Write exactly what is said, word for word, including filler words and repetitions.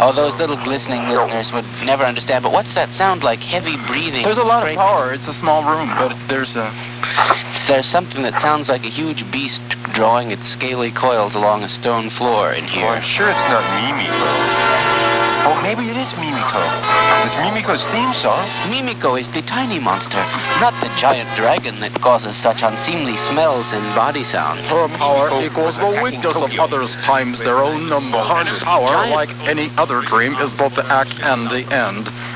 Oh, those little glistening listeners would never understand, but what's that sound like? Heavy breathing. There's a lot of power. It's a small room, but there's a... There's something that sounds like a huge beast drawing its scaly coils along a stone floor in here. Oh, I'm sure it's not Mimiko. Oh, maybe it is Mimiko. It's Mimiko's theme song. Mimiko is the tiny monster, not the giant dragon that causes such unseemly smells and body sound. Her power equals the weakness of others times their own number. Her power, like any other dream, is both the act and the end.